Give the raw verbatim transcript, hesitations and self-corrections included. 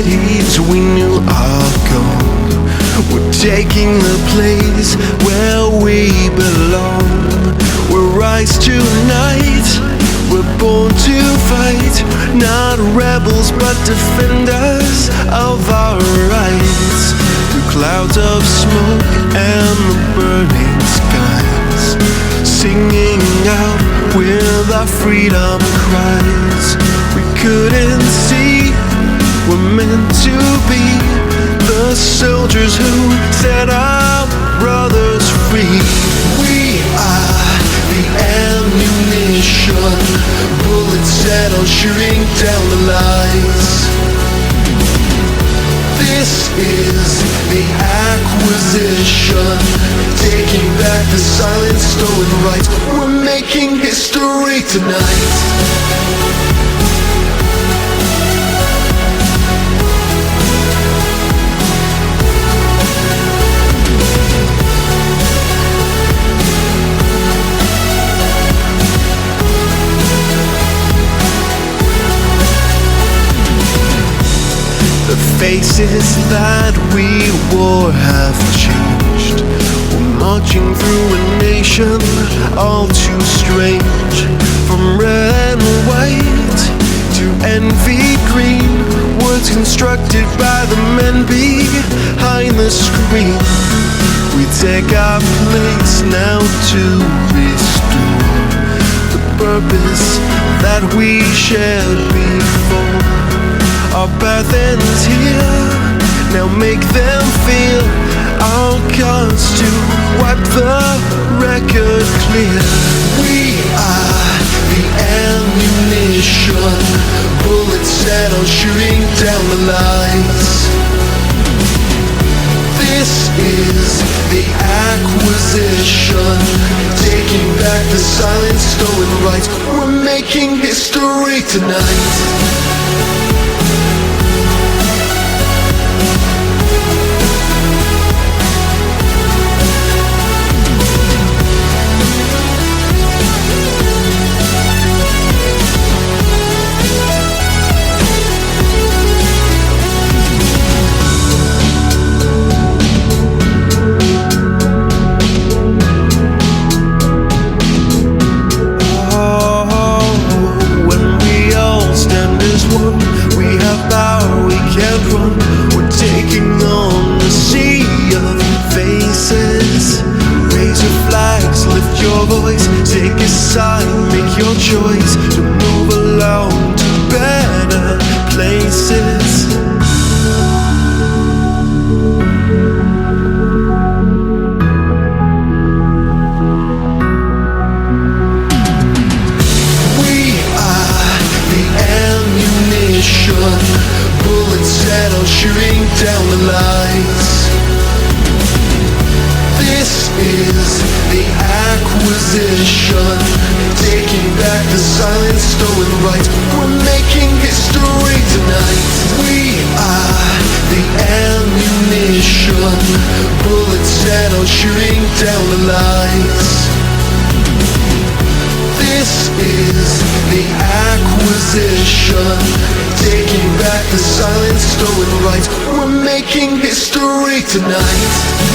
cities we knew are gone. We're taking the place where we belong. We'll rise tonight, we're born to fight. Not rebels but defenders of our rights. Through clouds of smoke and the burning skies, singing out with our freedom cries. We couldn't see, we're meant to be the soldiers who set our brothers free. We are the ammunition, bullets set on shooting down the lies. This is the acquisition, taking back the silent stolen rights. We're making history tonight. The faces that we wore have changed. We're marching through a nation all too strange. From red and white to envy green, words constructed by the men behind the screen. We take our place now to restore the purpose that we shared before. Our path ends here, now make them feel our cause to wipe the record clear. We are the ammunition, bullets set on shooting down the lies. This is the acquisition, taking back the silent stolen rights. We're making history tonight. Take a side, make your choice to move along to better places. We are the ammunition, bullets set on shooting down the lies. This is the acquisition, taking back the silent stolen rights. We're making history tonight. We are the ammunition, bullets set on shooting down the lies. This is the acquisition, taking back the silent stolen rights. We're making history tonight.